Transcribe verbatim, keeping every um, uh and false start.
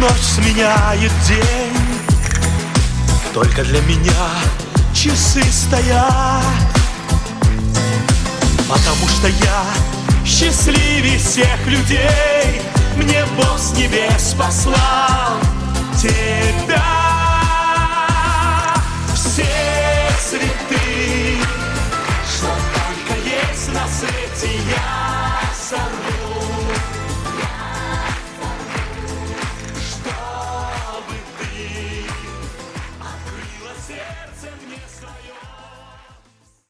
Ночь сменяет день, только для меня часы стоят, потому что я счастливее всех людей. Мне Бог с небес послал тебя. Все